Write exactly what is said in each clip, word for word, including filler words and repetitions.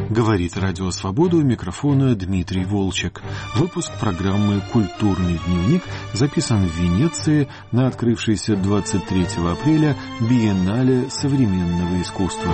Говорит Радио Свобода, у микрофона Дмитрий Волчек. Выпуск программы «Культурный дневник» записан в Венеции на открывшейся двадцать третьего апреля Биеннале современного искусства.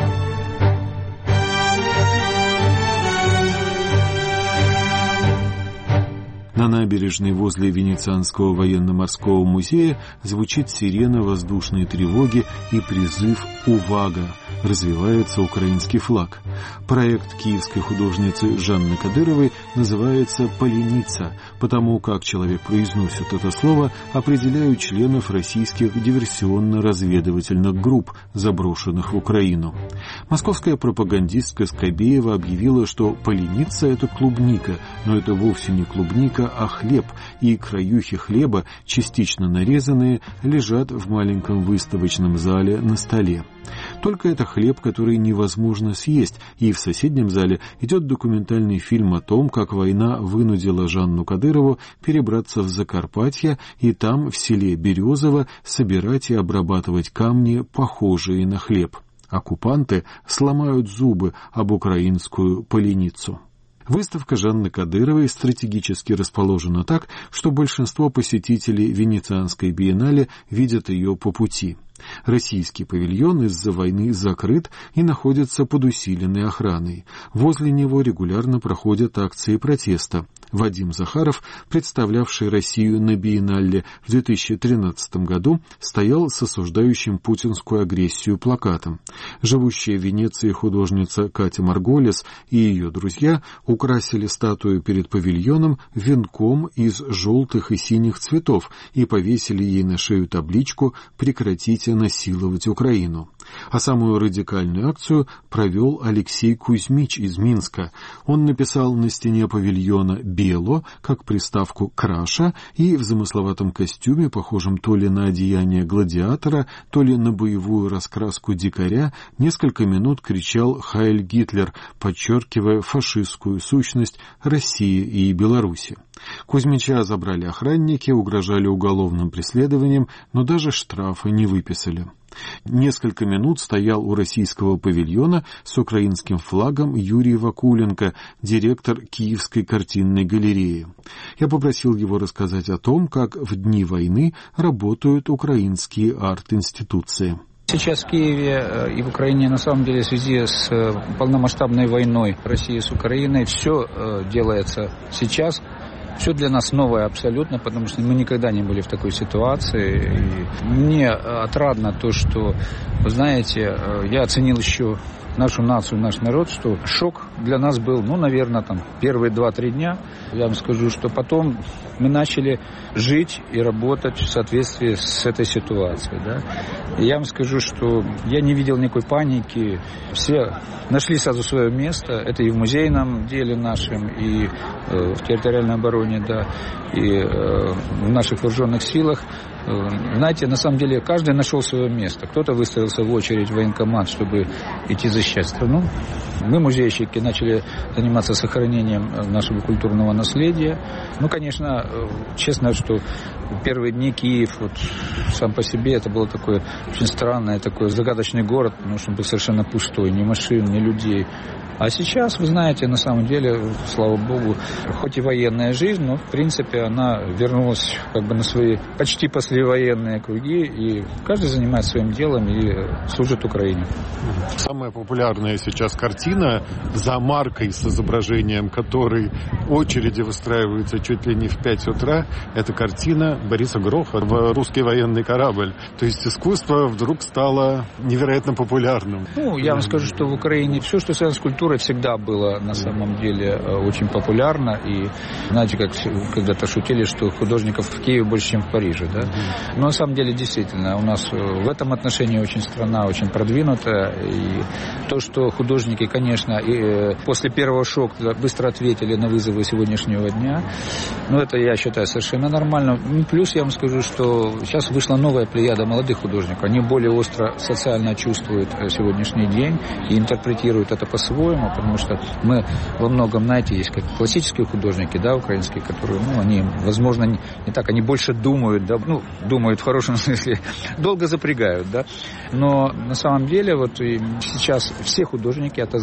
На набережной возле Венецианского военно-морского музея звучит сирена воздушной тревоги и призыв «Увага!» Развивается украинский флаг. Проект киевской художницы Жанны Кадыровой называется «Поленица», потому как человек произносит это слово, определяют членов российских диверсионно-разведывательных групп, заброшенных в Украину. Московская пропагандистка Скобеева объявила, что поленица — это клубника, но это вовсе не клубника, а хлеб, и краюхи хлеба, частично нарезанные, лежат в маленьком выставочном зале на столе. Только это хлеб, который невозможно съесть, и в соседнем зале идет документальный фильм о том, как война вынудила Жанну Кадырову перебраться в Закарпатье и там, в селе Березово, собирать и обрабатывать камни, похожие на хлеб. Оккупанты сломают зубы об украинскую поленицу. Выставка Жанны Кадыровой стратегически расположена так, что большинство посетителей Венецианской биеннале видят ее по пути. Российский павильон из-за войны закрыт и находится под усиленной охраной. Возле него регулярно проходят акции протеста. Вадим Захаров, представлявший Россию на биеннале в две тысячи тринадцатом году, стоял с осуждающим путинскую агрессию плакатом. Живущая в Венеции художница Катя Марголес и ее друзья украсили статую перед павильоном венком из желтых и синих цветов и повесили ей на шею табличку «Прекратите насиловать Украину». А самую радикальную акцию провел Алексей Кузьмич из Минска. Он написал на стене павильона «Бело», как приставку «краша», и в замысловатом костюме, похожем то ли на одеяние гладиатора, то ли на боевую раскраску дикаря, несколько минут кричал «Хайль Гитлер», подчеркивая фашистскую сущность России и Беларуси. Кузьмича забрали охранники, угрожали уголовным преследованием, но даже штрафа не выписали. Несколько минут стоял у российского павильона с украинским флагом Юрий Вакуленко, директор Киевской картинной галереи. Я попросил его рассказать о том, как в дни войны работают украинские арт-институции. Сейчас в Киеве и в Украине, на самом деле, в связи с полномасштабной войной России с Украиной, все делается сейчас. Все для нас новое абсолютно, потому что мы никогда не были в такой ситуации. И мне отрадно то, что, вы знаете, я оценил еще нашу нацию, наш народ, что шок для нас был, ну, наверное, там, первые два-три дня. Я вам скажу, что потом мы начали жить и работать в соответствии с этой ситуацией. Да? И я вам скажу, что я не видел никакой паники. Все нашли сразу свое место. Это и в музейном деле нашем, и э, в территориальной обороне, да, и э, в наших вооруженных силах. Знаете, на самом деле каждый нашел свое место. Кто-то выстроился в очередь в военкомат, чтобы идти защищать страну. Мы, музейщики, начали заниматься сохранением нашего культурного наследия. Ну, конечно, честно, что в первые дни Киев вот, сам по себе это был такой очень странный, такой загадочный город, потому что он был совершенно пустой, ни машин, ни людей. А сейчас, вы знаете, на самом деле, слава богу, хоть и военная жизнь, но, в принципе, она вернулась как бы на свои почти послевоенные круги, и каждый занимается своим делом и служит Украине. Самая популярная сейчас картина, за маркой с изображением которой очереди выстраиваются чуть ли не в пять утра, это картина Бориса Гроха «Русский военный корабль». То есть искусство вдруг стало невероятно популярным. Ну, я вам скажу, что в Украине все, что связано с культурой, всегда было на самом деле очень популярно. И знаете, как когда-то шутили, что художников в Киеве больше, чем в Париже. Да? Но на самом деле действительно у нас в этом отношении очень страна очень продвинутая. И то, что художники, конечно, и после первого шока быстро ответили на вызовы сегодняшнего дня, ну это, я считаю, совершенно нормально. Плюс я вам скажу, что сейчас вышла новая плеяда молодых художников. Они более остро социально чувствуют сегодняшний день и интерпретируют это по-своему. Потому что мы во многом, знаете, есть как классические художники, да, украинские, которые, ну, они, возможно, не, не так, они больше думают, да, ну, думают в хорошем смысле, долго запрягают, да, но на самом деле вот сейчас все художники отозвались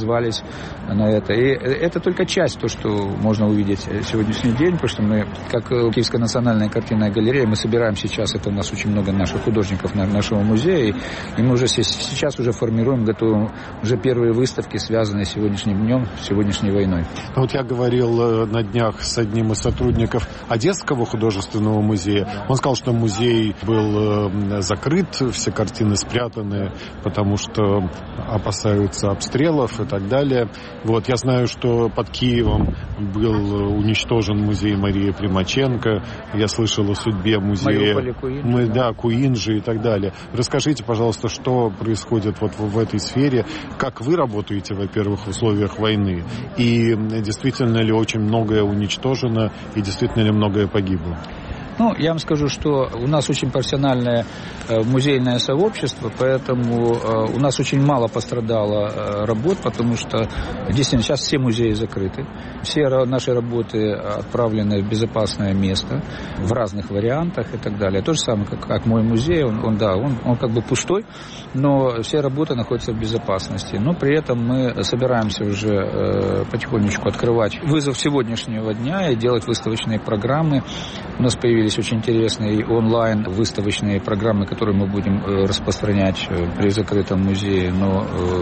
отозвались на это. И это только часть, то, что можно увидеть сегодняшний день, потому что мы, как Киевская национальная картинная галерея, мы собираем сейчас, это у нас очень много наших художников нашего музея, и мы уже сейчас уже формируем, готовим уже первые выставки, связанные с сегодняшним днем, с сегодняшней войной. Вот я говорил на днях с одним из сотрудников Одесского художественного музея. Он сказал, что музей был закрыт, все картины спрятаны, потому что опасаются обстрелов и так далее. Вот, я знаю, что под Киевом был уничтожен музей Марии Примаченко. Я слышал о судьбе музея Мы, да, Куинджи и так далее. Расскажите, пожалуйста, что происходит вот в этой сфере, как вы работаете, во-первых, в условиях войны, и действительно ли очень многое уничтожено, и действительно ли многое погибло? Ну, я вам скажу, что у нас очень профессиональное э, музейное сообщество, поэтому э, у нас очень мало пострадало э, работ, потому что действительно сейчас все музеи закрыты. Все наши работы отправлены в безопасное место в разных вариантах и так далее. То же самое, как, как мой музей, он, он, да, он, он как бы пустой, но все работы находятся в безопасности. Но при этом мы собираемся уже э, потихонечку открывать вызов сегодняшнего дня и делать выставочные программы. У нас появились очень интересные онлайн выставочные программы, которые мы будем распространять при закрытом музее, но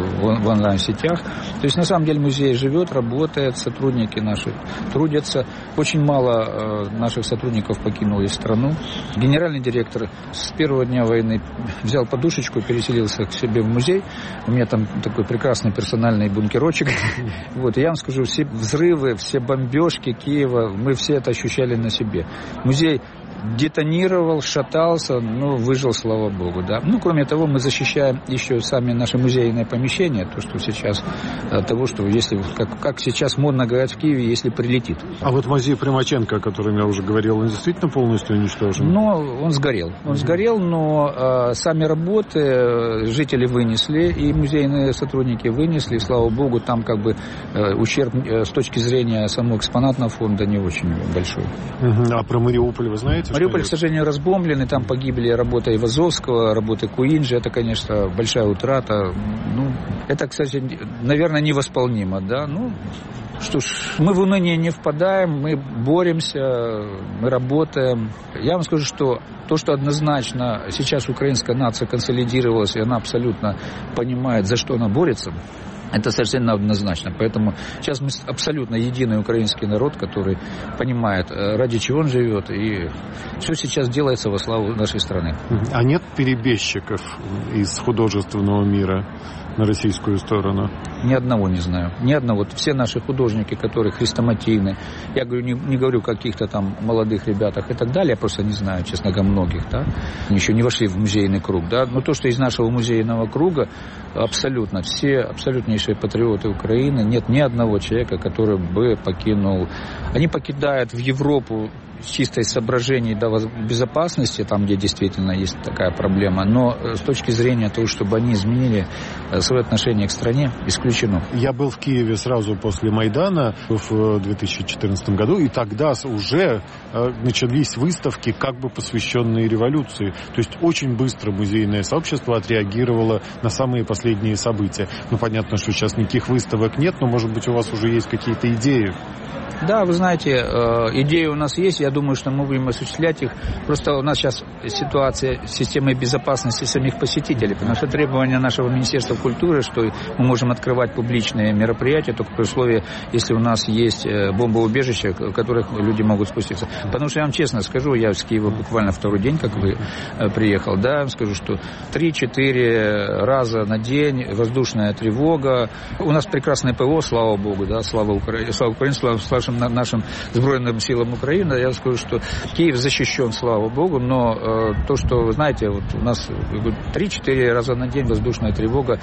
в онлайн-сетях. То есть, на самом деле, музей живет, работает, сотрудники наши трудятся. Очень мало наших сотрудников покинули страну. Генеральный директор с первого дня войны взял подушечку и переселился к себе в музей. У меня там такой прекрасный персональный бункерочек. Вот, и я вам скажу, все взрывы, все бомбежки Киева, мы все это ощущали на себе. Музей детонировал, шатался, но выжил, слава богу, да. Ну, кроме того, мы защищаем еще сами наши музейные помещения, то, что сейчас, от того, что если, как, как сейчас модно говорить в Киеве, если прилетит. А вот музей Примаченко, о котором я уже говорил, он действительно полностью уничтожен? Ну, он сгорел. Он mm-hmm. сгорел, но э, сами работы жители вынесли, и музейные сотрудники вынесли, и, слава богу, там как бы э, ущерб э, с точки зрения самого экспонатного фонда не очень большой. Mm-hmm. А про Мариуполь вы знаете? Мариуполь, к сожалению, разбомблен, и там погибли работы Ивазовского, работы Куинджи. Это, конечно, большая утрата. Ну, это, кстати, наверное, невосполнимо, да. Ну, что ж, мы в уныние не впадаем, мы боремся, мы работаем. Я вам скажу, что то, что однозначно сейчас украинская нация консолидировалась, и она абсолютно понимает, за что она борется, это совершенно однозначно. Поэтому сейчас мы абсолютно единый украинский народ, который понимает, ради чего он живет. И все сейчас делается во славу нашей страны. А нет перебежчиков из художественного мира на российскую сторону? Ни одного не знаю. Ни одного. Вот все наши художники, которые хрестоматийны, я говорю, не, не говорю о каких-то там молодых ребятах и так далее, я просто не знаю, честно говоря, многих, да, еще не вошли в музейный круг, да, но то, что из нашего музейного круга, абсолютно все абсолютнейшие патриоты Украины, нет ни одного человека, который бы покинул. Они покидают в Европу с чистой соображений до безопасности, там, где действительно есть такая проблема, но с точки зрения того, чтобы они изменили свое отношение к стране, исключено. Я был в Киеве сразу после Майдана в две тысячи четырнадцатом году, и тогда уже начались выставки, как бы посвященные революции. То есть очень быстро музейное сообщество отреагировало на самые последние события. Ну, понятно, что сейчас никаких выставок нет, но, может быть, у вас уже есть какие-то идеи? Да, вы знаете, идеи у нас есть, я думаю, что мы будем осуществлять их. Просто у нас сейчас ситуация с системой безопасности самих посетителей, потому что требования нашего Министерства культуры, что мы можем открывать публичные мероприятия только при условии, если у нас есть бомбоубежища, в которых люди могут спуститься. Потому что я вам честно скажу, я с Киева буквально второй день, как вы, приехал, да, я вам скажу, что три-четыре раза на день воздушная тревога. У нас прекрасное ПВО, слава богу, да, слава Украине, слава Украине, слава нашим Сбройным силам Украины. Я скажу, что Киев защищен, слава богу, но э, то, что, вы знаете, вот у нас три-четыре раза на день воздушная тревога.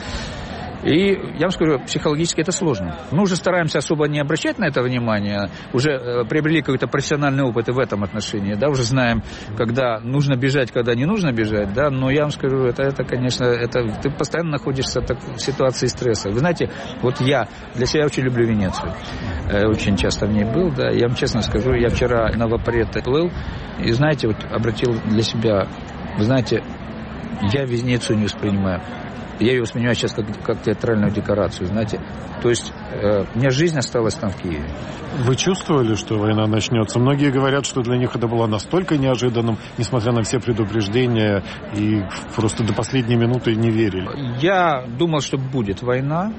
И я вам скажу, психологически это сложно. Мы уже стараемся особо не обращать на это внимание, уже э, приобрели какой-то профессиональный опыт и в этом отношении, да, уже знаем, когда нужно бежать, когда не нужно бежать, да, но я вам скажу, это, это конечно, это, ты постоянно находишься так, в ситуации стресса. Вы знаете, вот я для себя очень люблю Венецию, э, очень часто в ней был, да, я вам честно скажу, я вчера на Вапоретто плыл, и знаете, вот обратил для себя, вы знаете, я Венецию не воспринимаю Я ее воспринимаю сейчас как, как театральную декорацию, знаете. То есть э, у меня жизнь осталась там в Киеве. Вы чувствовали, что война начнется? Многие говорят, что для них это было настолько неожиданным, несмотря на все предупреждения, и просто до последней минуты не верили. Я думал, что будет война,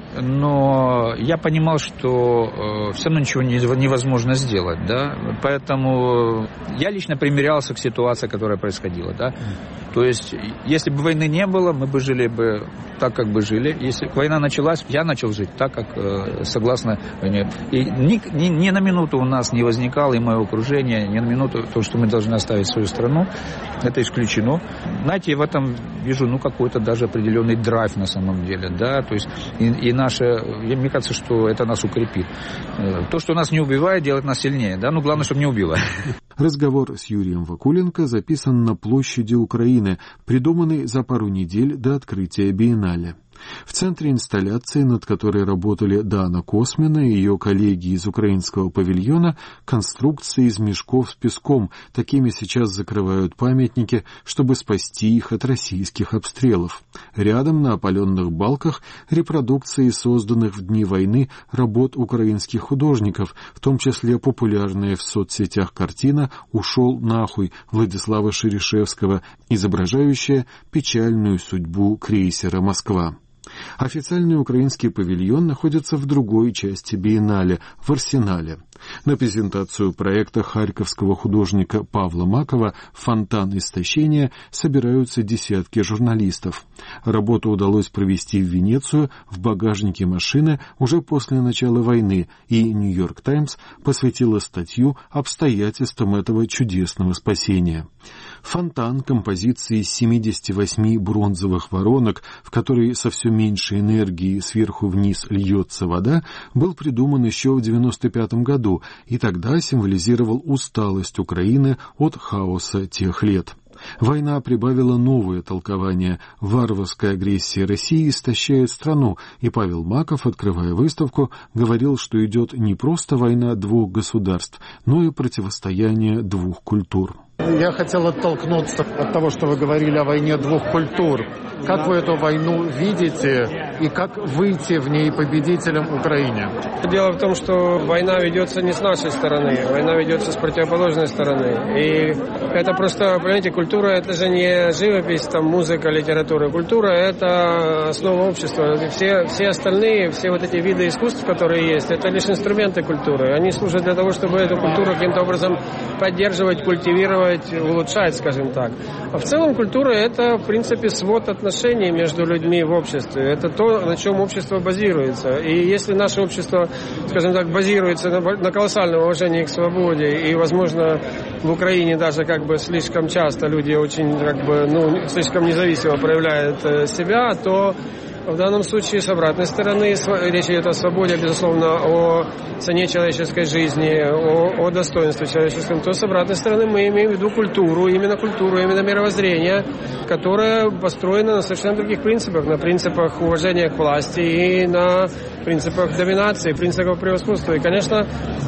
но я понимал, что э, все равно ничего не, невозможно сделать, да. Поэтому я лично примирялся к ситуации, которая происходила, да. То есть, если бы войны не было, мы бы жили бы так, как бы жили. Если война началась, я начал жить так, как э, согласно войне. И ни, ни, ни на минуту у нас не возникало, и мое окружение, ни на минуту то, что мы должны оставить свою страну, это исключено. Знаете, я в этом вижу, ну, какой-то даже определенный драйв на самом деле, да, то есть, и, и наше, мне кажется, что это нас укрепит. То, что нас не убивает, делает нас сильнее, да, но главное, чтобы не убило. Разговор с Юрием Вакуленко записан на площади Украины, придуманный за пару недель до открытия биеннале. В центре инсталляции, над которой работали Дана Космина и ее коллеги из украинского павильона, конструкции из мешков с песком. Такими сейчас закрывают памятники, чтобы спасти их от российских обстрелов. Рядом на опаленных балках репродукции созданных в дни войны работ украинских художников, в том числе популярная в соцсетях картина «Ушел нахуй» Владислава Шерешевского, изображающая печальную судьбу крейсера «Москва». Официальный украинский павильон находится в другой части биеннале, в Арсенале. На презентацию проекта харьковского художника Павла Макова «Фонтан истощения» собираются десятки журналистов. Работу удалось провести в Венецию в багажнике машины уже после начала войны, и «Нью-Йорк Таймс» посвятила статью обстоятельствам этого чудесного спасения. Фонтан композиции из семидесяти восьми бронзовых воронок, в которой со все меньшей энергией сверху вниз льется вода, был придуман еще в девяносто пятом году и тогда символизировал усталость Украины от хаоса тех лет. Война прибавила новое толкование. Варварская агрессия России истощает страну, и Павел Маков, открывая выставку, говорил, что идет не просто война двух государств, но и противостояние двух культур. Я хотел оттолкнуться от того, что вы говорили о войне двух культур. Как вы эту войну видите и как выйти в ней победителем Украине? Дело в том, что война ведется не с нашей стороны, война ведется с противоположной стороны. И это просто, понимаете, культура — это же не живопись, там, музыка, литература. Культура — это основа общества. Все, все остальные, все вот эти виды искусств, которые есть, это лишь инструменты культуры. Они служат для того, чтобы эту культуру каким-то образом поддерживать, культивировать, улучшать, скажем так. А в целом культура — это, в принципе, свод отношений между людьми в обществе. Это то, на чем общество базируется. И если наше общество, скажем так, базируется на, на колоссальном уважении к свободе, и, возможно, в Украине даже как бы слишком часто люди очень как бы, ну, слишком независимо проявляют себя, то в данном случае с обратной стороны речь идет о свободе, безусловно, о цене человеческой жизни, о, о достоинстве человеческом. То с обратной стороны мы имеем в виду культуру, именно культуру, именно мировоззрение, которое построено на совершенно других принципах, на принципах уважения к власти и на принципах доминации, принципах превосходства. И, конечно,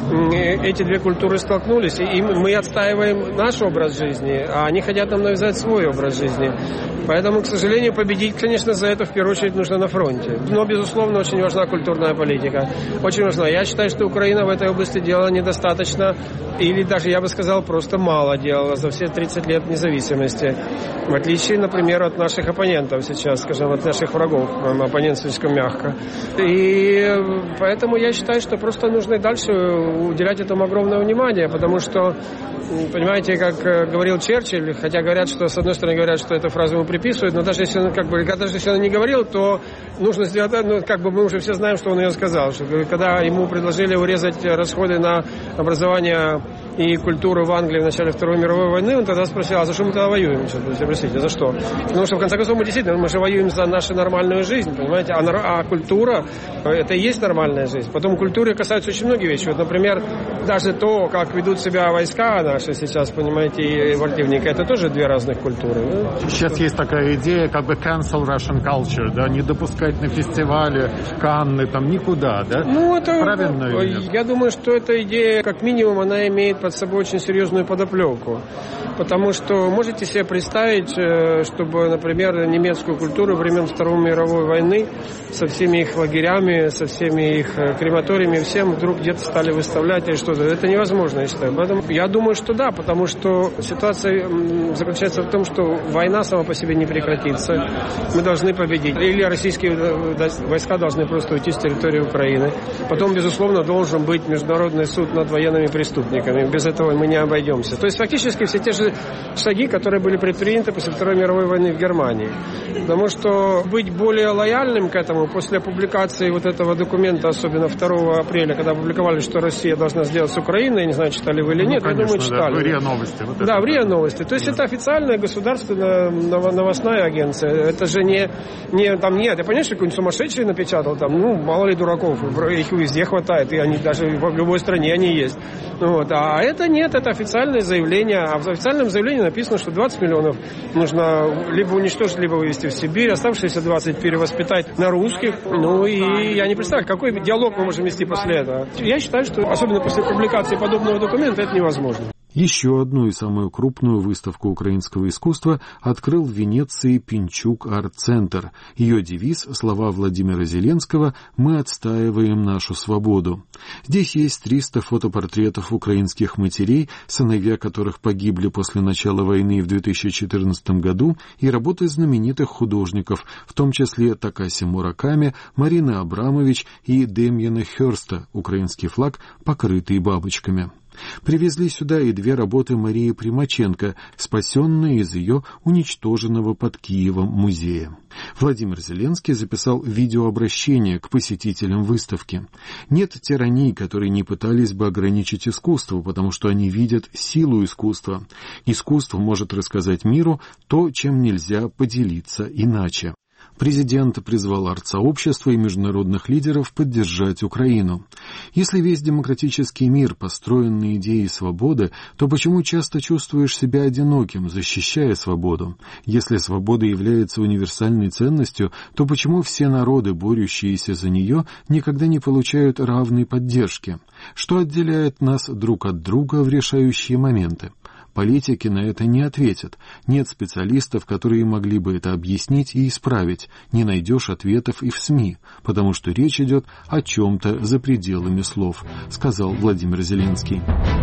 эти две культуры столкнулись, и мы отстаиваем наш образ жизни, а они хотят нам навязать свой образ жизни. Поэтому, к сожалению, победить, конечно, за это в первую очередь нужно на фронте. Но, безусловно, очень важна культурная политика. Очень важна. Я считаю, что Украина в этой области делала недостаточно, или даже, я бы сказал, просто мало делала за все тридцать лет независимости. В отличие, например, от наших оппонентов сейчас, скажем, от наших врагов. Оппонент слишком мягко. И поэтому я считаю, что просто нужно и дальше уделять этому огромное внимание, потому что, понимаете, как говорил Черчилль, хотя говорят, что, с одной стороны, говорят, что эту фразу ему приписывают, но даже если он, как бы, даже если он не говорил, то нужно сделать, ну, как бы мы уже все знаем, что он ее сказал, что когда ему предложили урезать расходы на образование и культуру в Англии в начале Второй мировой войны, он тогда спросил, а за что мы тогда воюем? Простите, за что? Потому что, в конце концов, мы действительно, мы же воюем за нашу нормальную жизнь, понимаете, а, а культура, это и есть нормальная жизнь. Потом культуры касаются очень многих вещей. Вот, например, даже то, как ведут себя войска наши сейчас, понимаете, и противника, это тоже две разных культуры. Сейчас есть такая идея, как бы cancel Russian culture, да, не допускать на фестивале, в Канны, там, никуда, да? Ну, это, правильно? Я думаю, что эта идея, как минимум, она имеет под собой очень серьезную подоплеку. потому что можете себе представить, чтобы, например, немецкую культуру времен Второй мировой войны со всеми их лагерями, со всеми их крематориями, всем вдруг где-то стали выставлять или что-то. Это невозможно, я считаю. Поэтому я думаю, что да, потому что ситуация заключается в том, что война сама по себе не прекратится. Мы должны победить. Или российские войска должны просто уйти с территории Украины. Потом, безусловно, должен быть международный суд над военными преступниками. Без этого мы не обойдемся. То есть фактически все те же шаги, которые были предприняты после Второй мировой войны в Германии. Потому что быть более лояльным к этому после публикации вот этого документа, особенно второго апреля, когда опубликовали, что Россия должна сделать с Украиной, я не знаю, читали вы или нет, ну, конечно, я думаю, читали. Да, в РИА Новости. Вот да, в РИА Новости. То есть это официальная государственная новостная агенция. Это же не, не там нет. Я понимаю, что какой-нибудь сумасшедший напечатал там, ну, мало ли дураков, их везде хватает, и они даже в любой стране они есть. Вот. А это нет, это официальное заявление. А в официальном заявлении написано, что двадцать миллионов нужно либо уничтожить, либо вывести в Сибирь, оставшиеся двадцать перевоспитать на русских. Ну и я не представляю, какой диалог мы можем вести после этого. Я считаю, что особенно после публикации подобного документа это невозможно. Еще одну и самую крупную выставку украинского искусства открыл в Венеции Пинчук Арт-центр. Ее девиз, слова Владимира Зеленского «Мы отстаиваем нашу свободу». Здесь есть триста фотопортретов украинских матерей, сыновья которых погибли после начала войны в две тысячи четырнадцатом году, и работы знаменитых художников, в том числе Такаси Мураками, Марины Абрамович и Демьяна Хёрста, украинский флаг, покрытый бабочками. Привезли сюда и две работы Марии Примаченко, спасенные из ее уничтоженного под Киевом музея. Владимир Зеленский записал видеообращение к посетителям выставки. Нет тираний, которые не пытались бы ограничить искусство, потому что они видят силу искусства. Искусство может рассказать миру то, чем нельзя поделиться иначе. Президент призвал арт-сообщество и международных лидеров поддержать Украину. Если весь демократический мир построен на идее свободы, то почему часто чувствуешь себя одиноким, защищая свободу? Если свобода является универсальной ценностью, то почему все народы, борющиеся за нее, никогда не получают равной поддержки? Что отделяет нас друг от друга в решающие моменты? Политики на это не ответят. Нет специалистов, которые могли бы это объяснить и исправить. Не найдешь ответов и в СМИ, потому что речь идет о чем-то за пределами слов, сказал Владимир Зеленский.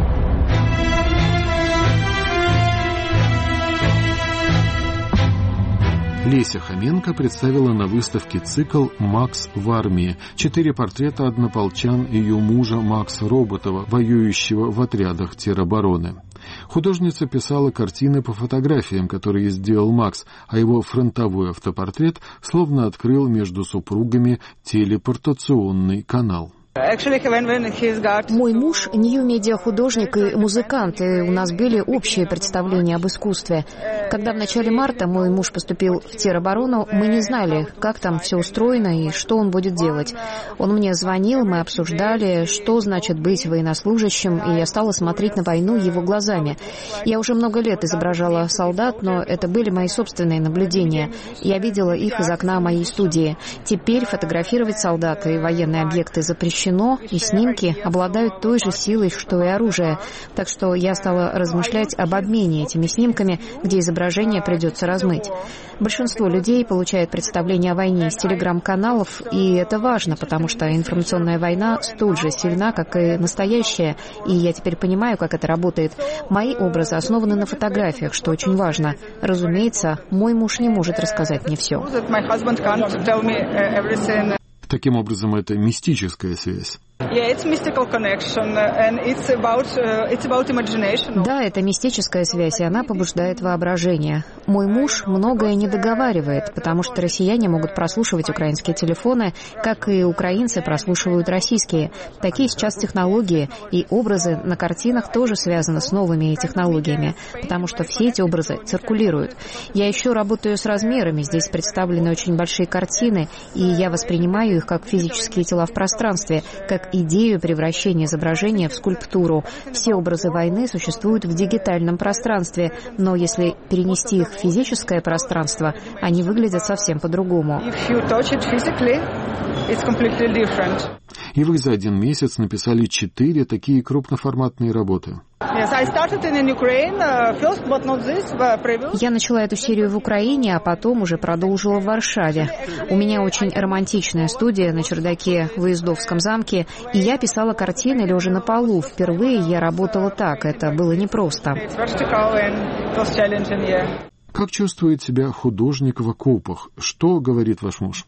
Леся Хоменко представила на выставке цикл «Макс в армии». Четыре портрета однополчан и ее мужа Макса Роботова, воюющего в отрядах теробороны. Художница писала картины по фотографиям, которые сделал Макс, а его фронтовой автопортрет словно открыл между супругами телепортационный канал. Мой муж — нью-медиа-художник и музыкант, и у нас были общие представления об искусстве. Когда в начале марта мой муж поступил в тероборону, мы не знали, как там все устроено и что он будет делать. Он мне звонил, мы обсуждали, что значит быть военнослужащим, и я стала смотреть на войну его глазами. Я уже много лет изображала солдат, но это были мои собственные наблюдения. Я видела их из окна моей студии. Теперь фотографировать солдат и военные объекты запрещено, и снимки обладают той же силой, что и оружие. Так что я стала размышлять об обмене этими снимками, где изображение придется размыть. Большинство людей получает представление о войне из телеграм-каналов, и это важно, потому что информационная война столь же сильна, как и настоящая, и я теперь понимаю, как это работает. Мои образы основаны на фотографиях, что очень важно. Разумеется, мой муж не может рассказать мне все. Таким образом, это мистическая связь. Да, это мистическая связь, и она побуждает воображение. Мой муж многое не договаривает, потому что россияне могут прослушивать украинские телефоны, как и украинцы прослушивают российские. Такие сейчас технологии, и образы на картинах тоже связаны с новыми технологиями, потому что все эти образы циркулируют. Я еще работаю с размерами, здесь представлены очень большие картины, и я воспринимаю их как физические тела в пространстве, как идею превращения изображения в скульптуру. Все образы войны существуют в дигитальном пространстве, но если перенести их в физическое пространство, они выглядят совсем по-другому. И вы за один месяц написали четыре такие крупноформатные работы. Я начала эту серию в Украине, а потом уже продолжила в Варшаве. У меня очень романтичная студия на чердаке в Уездовском замке, и я писала картины лежа на полу. Впервые я работала так, это было непросто. Как чувствует себя художник в окопах? Что говорит ваш муж?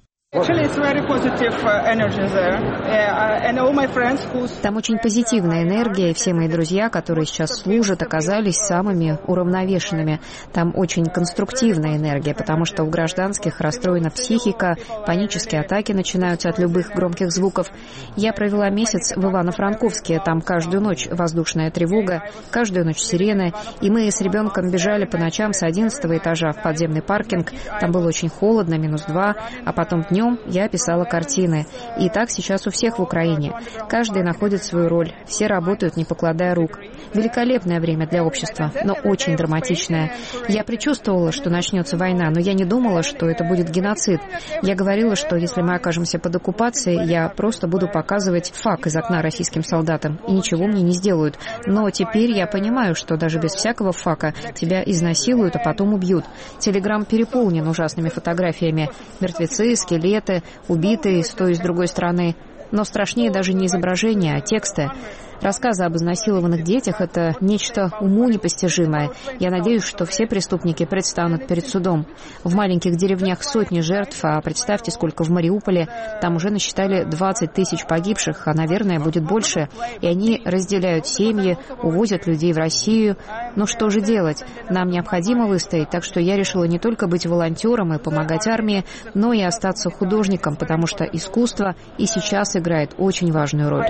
Там очень позитивная энергия, и все мои друзья, которые сейчас служат, оказались самыми уравновешенными. Там очень конструктивная энергия, потому что у гражданских расстроена психика, панические атаки начинаются от любых громких звуков. Я провела месяц в Ивано-Франковске, там каждую ночь воздушная тревога, каждую ночь сирены, и мы с ребенком бежали по ночам с одиннадцатого этажа в подземный паркинг. Там было очень холодно, минус два, а потом днем я писала картины. И так сейчас у всех в Украине. Каждый находит свою роль. Все работают, не покладая рук. Великолепное время для общества, но очень драматичное. Я предчувствовала, что начнется война, но я не думала, что это будет геноцид. Я говорила, что если мы окажемся под оккупацией, я просто буду показывать фак из окна российским солдатам, и ничего мне не сделают. Но теперь я понимаю, что даже без всякого фака тебя изнасилуют, а потом убьют. Телеграм переполнен ужасными фотографиями. Мертвецы, скелеты, убитые с той и с другой стороны. Но страшнее даже не изображения, а тексты. Рассказы об изнасилованных детях — это нечто уму непостижимое. Я надеюсь, что все преступники предстанут перед судом. В маленьких деревнях сотни жертв, а представьте, сколько в Мариуполе. Там уже насчитали двадцать тысяч погибших, а, наверное, будет больше. И они разделяют семьи, увозят людей в Россию. Ну что же делать? Нам необходимо выстоять, так что я решила не только быть волонтером и помогать армии, но и остаться художником, потому что искусство и сейчас играет очень важную роль.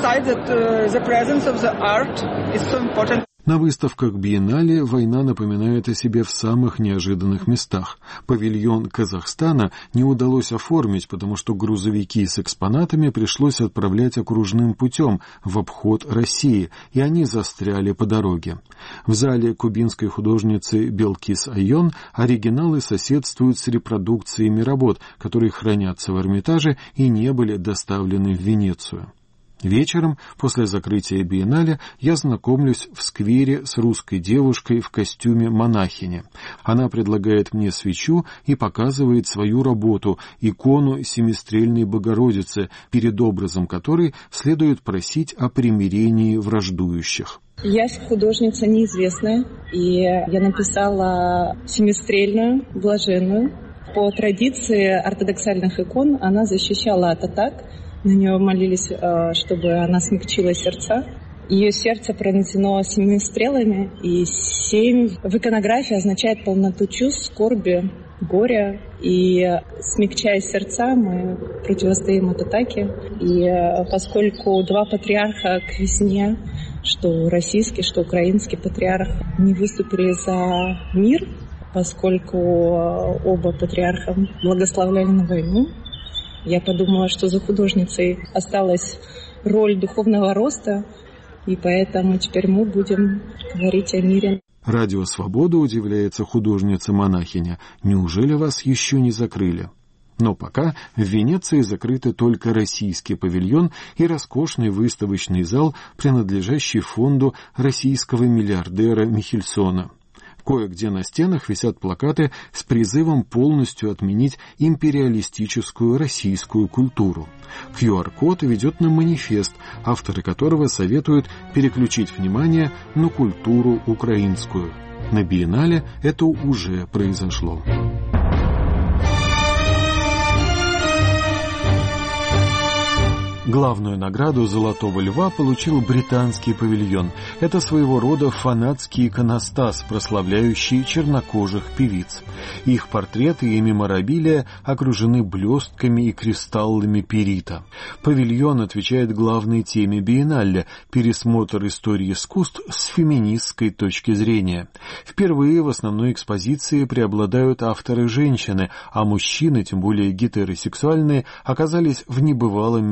На выставках Биеннале война напоминает о себе в самых неожиданных местах. Павильон Казахстана не удалось оформить, потому что грузовики с экспонатами пришлось отправлять окружным путем в обход России, и они застряли по дороге. В зале кубинской художницы Белкис Айон оригиналы соседствуют с репродукциями работ, которые хранятся в Эрмитаже и не были доставлены в Венецию. Вечером, после закрытия биеннале, я знакомлюсь в сквере с русской девушкой в костюме монахини. Она предлагает мне свечу и показывает свою работу, икону Семистрельной Богородицы, перед образом которой следует просить о примирении враждующих. Я художница неизвестная, и я написала семистрельную, блаженную. По традиции ортодоксальных икон она защищала от атак. На нее молились, чтобы она смягчила сердца. Ее сердце пронзено семью стрелами, и семь в иконографии означает полноту чувств, скорби, горя. И смягчая сердца, мы противостоим от атаки. И поскольку два патриарха к весне, что российский, что украинский патриарх, не выступили за мир, поскольку оба патриарха благословляли на войну, я подумала, что за художницей осталась роль духовного роста, и поэтому теперь мы будем говорить о мире. Радио «Свобода», удивляется художница-монахиня. Неужели вас еще не закрыли? Но пока в Венеции закрыты только российский павильон и роскошный выставочный зал, принадлежащий фонду российского миллиардера Михельсона. Кое-где на стенах висят плакаты с призывом полностью отменить империалистическую российскую культуру. ку ар-код ведет на манифест, авторы которого советуют переключить внимание на культуру украинскую. На биеннале это уже произошло. Главную награду «Золотого льва» получил британский павильон. Это своего рода фанатский иконостас, прославляющий чернокожих певиц. Их портреты и меморабилия окружены блестками и кристаллами перита. Павильон отвечает главной теме биеннале – пересмотр истории искусств с феминистской точки зрения. Впервые в основной экспозиции преобладают авторы-женщины, а мужчины, тем более гетеросексуальные, оказались в небывалом меньшинстве.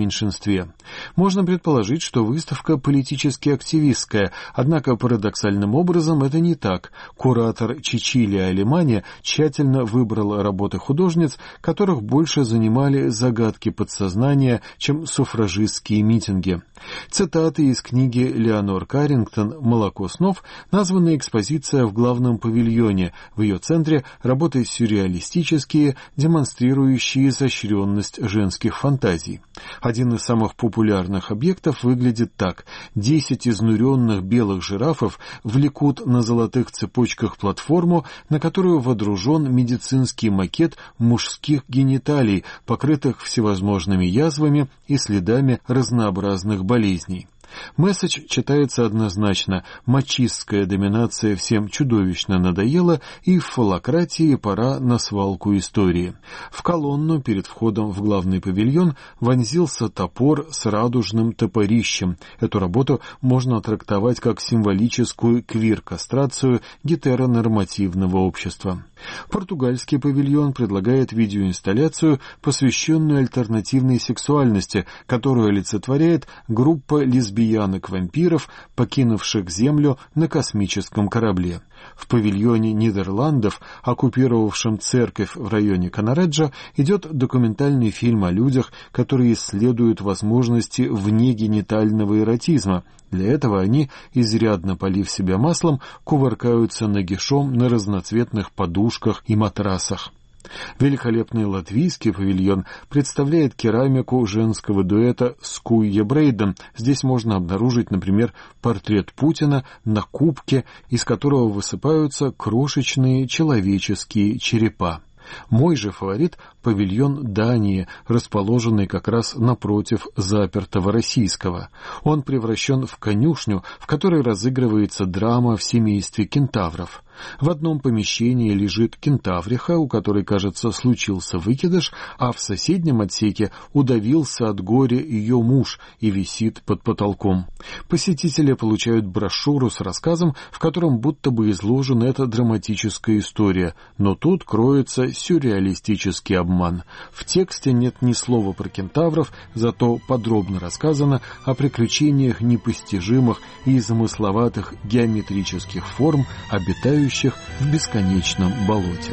Москве. Можно предположить, что выставка политически активистская, однако парадоксальным образом это не так. Куратор Чичилия Алимани тщательно выбрал работы художниц, которых больше занимали загадки подсознания, чем суфражистские митинги. Цитаты из книги Леонор Каррингтон «Молоко снов», названа экспозиция в главном павильоне. В ее центре работы сюрреалистические, демонстрирующие изощренность женских фантазий. Один из самых популярных объектов выглядит так. Десять изнуренных белых жирафов влекут на золотых цепочках платформу, на которую водружен медицинский макет мужских гениталий, покрытых всевозможными язвами и следами разнообразных болезней. Месседж читается однозначно. Мачистская доминация всем чудовищно надоела, и в фалократии пора на свалку истории. В колонну перед входом в главный павильон вонзился топор с радужным топорищем. Эту работу можно трактовать как символическую квир-кастрацию гетеронормативного общества. Португальский павильон предлагает видеоинсталляцию, посвященную альтернативной сексуальности, которую олицетворяет группа лесбиянок-вампиров, покинувших Землю на космическом корабле. В павильоне Нидерландов, оккупировавшем церковь в районе Канареджа, идет документальный фильм о людях, которые исследуют возможности внегенитального эротизма. Для этого они, изрядно полив себя маслом, кувыркаются нагишом на разноцветных подушках и матрасах. Великолепный латвийский павильон представляет керамику женского дуэта Скуйя Брейден. Здесь можно обнаружить, например, портрет Путина на кубке, из которого высыпаются крошечные человеческие черепа. Мой же фаворит — павильон Дании, расположенный как раз напротив запертого российского. Он превращен в конюшню, в которой разыгрывается драма в семействе кентавров. В одном помещении лежит кентавриха, у которой, кажется, случился выкидыш, а в соседнем отсеке удавился от горя ее муж и висит под потолком. Посетители получают брошюру с рассказом, в котором будто бы изложена эта драматическая история, но тут кроется сюрреалистический обман. В тексте нет ни слова про кентавров, зато подробно рассказано о приключениях непостижимых и замысловатых геометрических форм, обитающих в бесконечном болоте.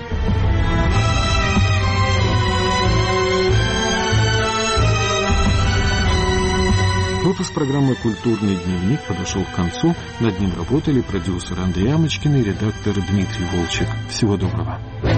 Выпуск программы «Культурный дневник» подошел к концу. Над ним работали продюсер Андрей Амочкин и редактор Дмитрий Волчек. Всего доброго.